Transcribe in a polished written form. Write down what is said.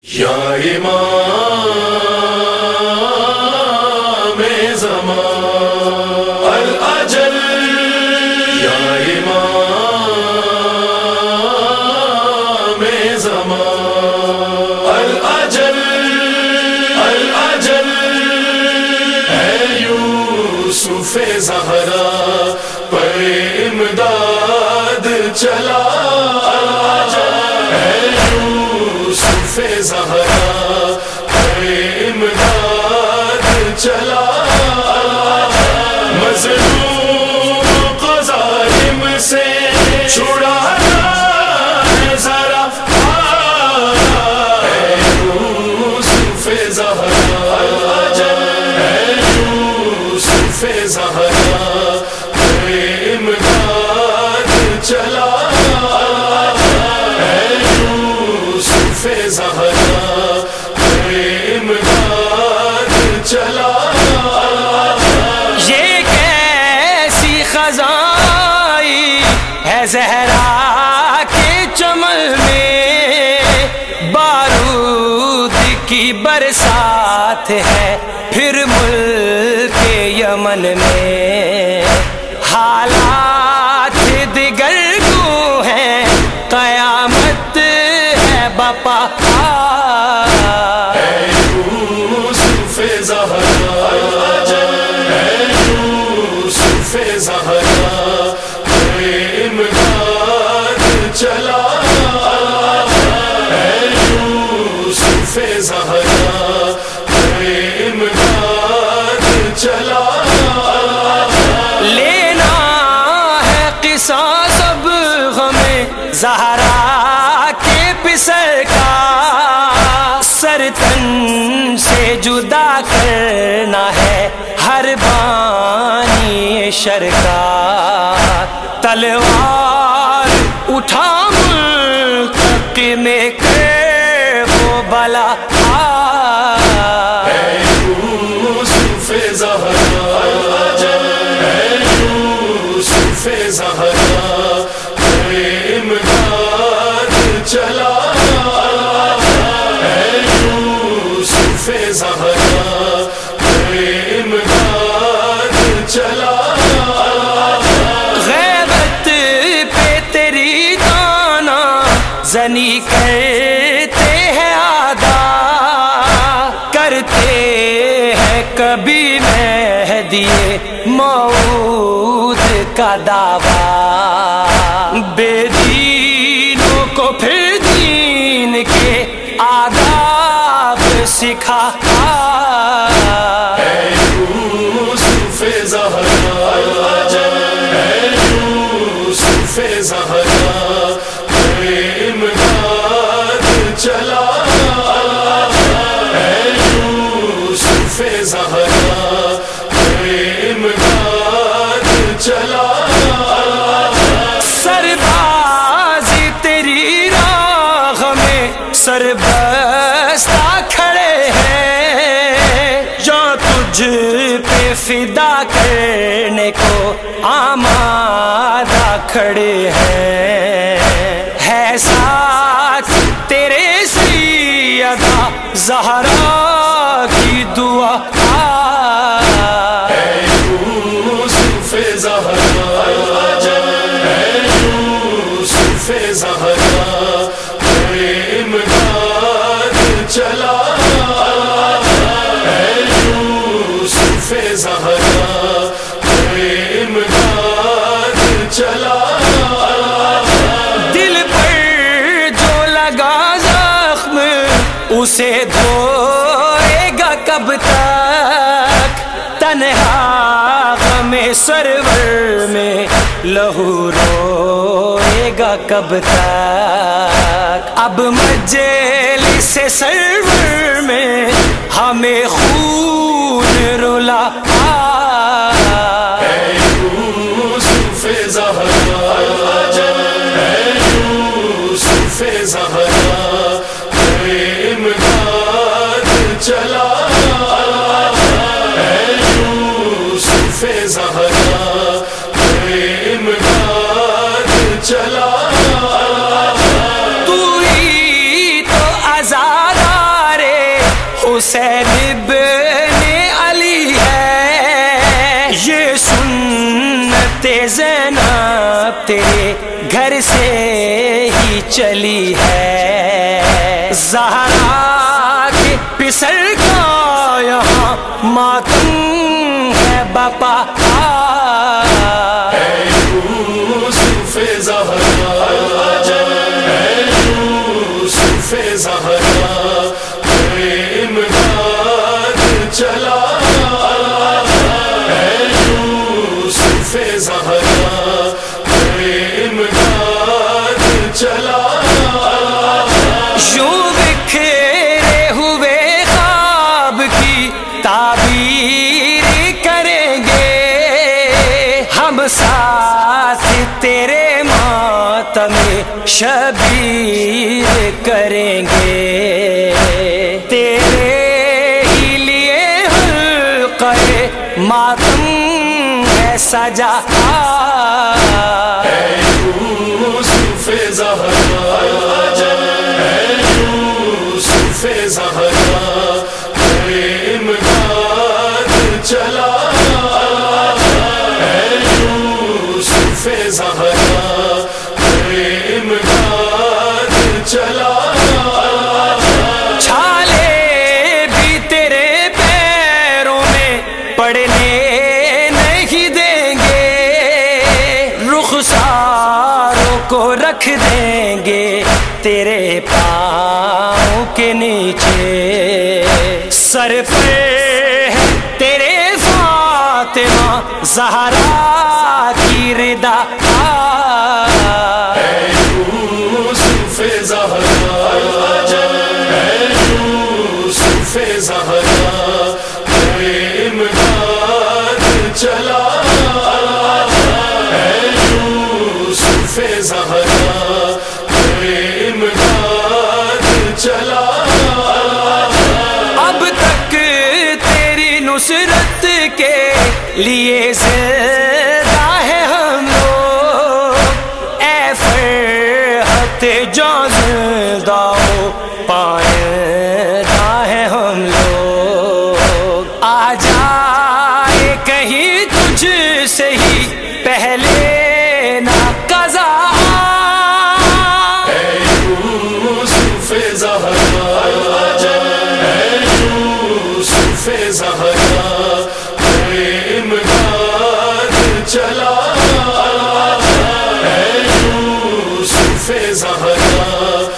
یا امام زمان الاجل، یا امام زمان الاجل، الاجل اے یوسف زہرا پر امداد چلا، یوسف زہرا پر امداد چلا، مظلوم کو ظالم سے چھڑانا ہے ذرا، اے یوسف زہرا اے یوسف زہرا پر امداد چلا، زہرا پر امداد چلا۔ یہ کیسی خزائی ہے زہرا کے چمن میں، بارود کی برسات ہے پھر ملک یمن میں، حالات دیگر کو ہیں قیامت بپا، اے یوسف زہرا اے یوسف زہرا پر امداد چلا، اے یوسف زہرا پر امداد چلا، لینا ہے قصاص اب ہمیں زہرا پسر کا، سر تن سے جدا کرنا ہے ہر بانی شر کا، تلوار اٹھا ملک میں کر وہ بلا، اے یوسف زہرا اے یوسف زہرا پر امداد چلا، اے یوسف زہرا پر امداد چلا، غیبت پہ تیری دانا زنی کرتے ہیں ادا، کرتے ہیں کبھی مہدی موعود کا دعویٰ، بے دینوں کو پھر دین کے آداب سکھا، اے یوسف زہرا اے یوسف زہرا پر امداد چلا، اے یوسف زہرا پر امداد چلا، سرباز تیری راہ میں سربستہ کھڑے ہیں، جو تجھ پہ فدا کرنے کو آمادہ کھڑے ہیں، ہے ساتھ تیرے سیدہ زہرا کی دعا، اے یوسف زہرا اے یوسف زہرا پر امداد چلا، اے یوسف زہرا پر امداد چلا، دل پر جو لگا زخم اسے دھوئے گا کب تک، تنہا غم سرور میں لہو روئے گا کب تک، اب مجلس سرور میں ہمیں خون رلا، اے یوسف زہرا اے یوسف زہرا پر امداد چلا، اے یوسف زہرا پر امداد چلا، تو ہی تو آزادہ زینب تیرے گھر سے ہی چلی ہے، زہرا کے پسر کا یہاں ماتم ہے بپا، اے یوسف زہرا، اے یوسف زہرا، اے امداد چلا، اے یوسف زہرا، اے امداد چلا، یوں بکھرے ہوئے خواب کی تعبیر کریں گے، ہم ساتھ تیرے ماتم شبیر کریں گے، تیرے ہی لیے حلقہ ماتم ہے سجا، اے یوسف زہرا، اے یوسف زہرا، اے امداد چلا، اے یوسف زہرا، اے امداد چلا، چھالے بھی تیرے پیروں میں پڑنے نہیں دیں گے، رخساروں کو رکھ دیں گے تیرے پاؤں کے نیچے، سر پہ ہے تیرے فاطمہ زہرا کی ردا، اے یوسف زہرا، اے یوسف زہرا، اے امداد چلا، اے یوسف زہرا، اے امداد چلا، اب تک تیری نصرت کے لیے زندہ ہے ہم لوگ، اے فرحت جاں زندہ ہو پائیدہ ہے ہم لوگ، آ جائے کہیں تجھ سے ہی پہلے نہ قضا، اے یوسف زہرا، اے یوسف زہرا، اے امداد چلا، اے یوسف زہرا،